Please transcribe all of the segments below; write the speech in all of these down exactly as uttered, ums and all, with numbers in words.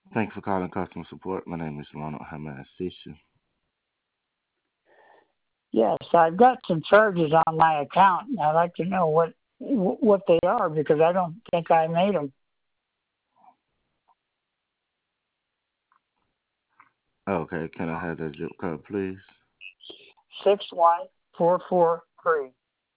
Thank you for calling customer support. My name is Ronald. How may I assist you? Yes, I've got some charges on my account, and I'd like to know what wh- what they are because I don't think I made them. Okay, can I have that zip code, please? Six one four four three.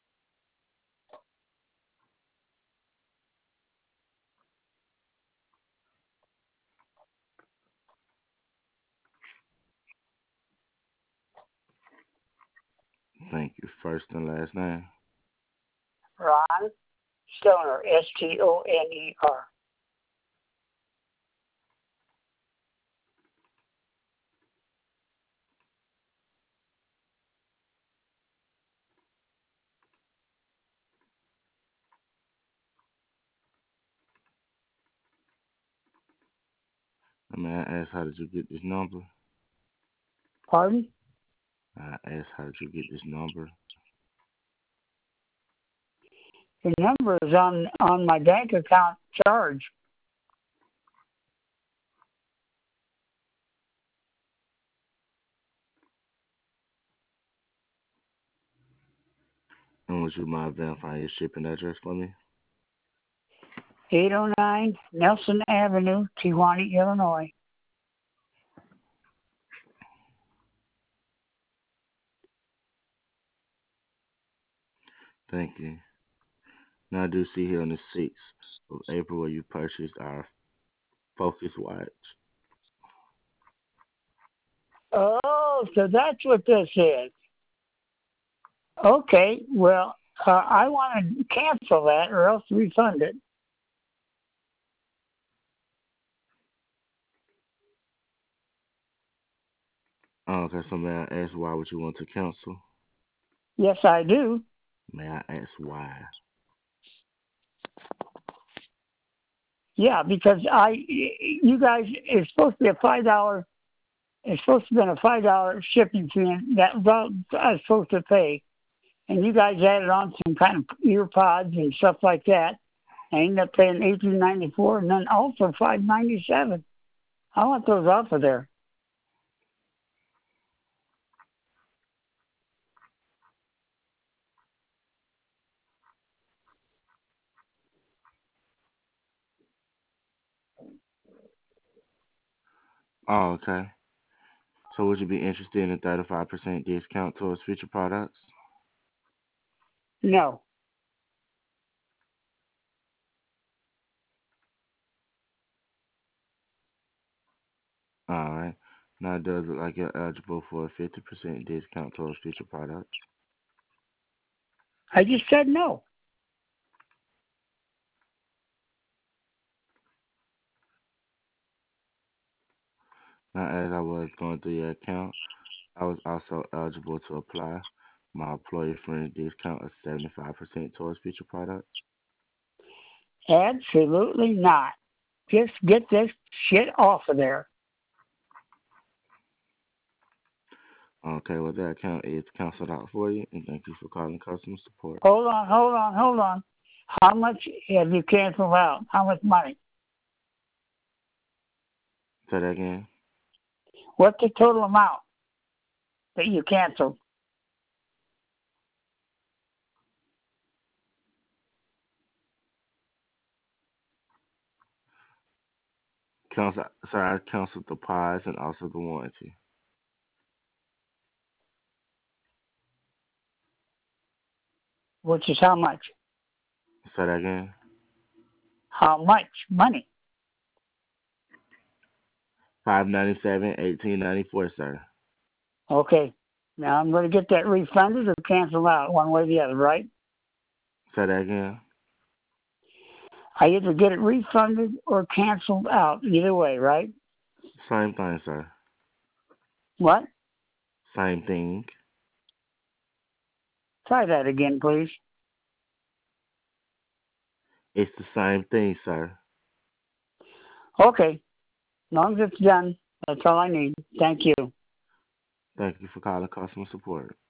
Thank you. First and last name. Ron Stoner, S T O N E R. And may I ask how did you get this number? Pardon? I asked how did you get this number? The number is on on my bank account charge. And would you mind verifying your shipping address for me? eight oh nine Nelson Avenue, Tijuana, Illinois. Thank you. Now I do see here on the sixth of April where you purchased our Focus watch. Oh, so that's what this is. Okay, well, uh, I want to cancel that or else refund it. Oh, okay, so may I ask why would you want to cancel? Yes, I do. May I ask why? Yeah, because I, you guys, it's supposed to be a five dollar. It's supposed to be a five dollar shipping fee, and that was all I was supposed to pay. And you guys added on some kind of ear pods and stuff like that. I ended up paying eighteen ninety four, and then also five ninety seven. I want those off of there. Oh, okay. So would you be interested in a thirty-five percent discount towards future products? No, All right. Now it does look like you're eligible for a fifty percent discount towards future products. I just said no. Now, as I was going through your account, I was also eligible to apply my employee friendly discount of seventy-five percent towards future products. Absolutely not. Just get this shit off of there. Okay, well, that account is canceled out for you, and thank you for calling customer support. Hold on, hold on, hold on. How much have you canceled out? How much money? Say that again. What's the total amount that you canceled? Cancel, sorry, I canceled the pies and also the warranty. Which is how much? Say that again. How much money? Five ninety seven, eighteen ninety four, sir. Okay. Now I'm going to get that refunded or canceled out, one way or the other, right? Say that again. I either get it refunded or canceled out, either way, right? Same thing, sir. What? Same thing. Try that again, please. It's the same thing, sir. Okay. As long as it's done, that's all I need. Thank you. Thank you for calling customer support.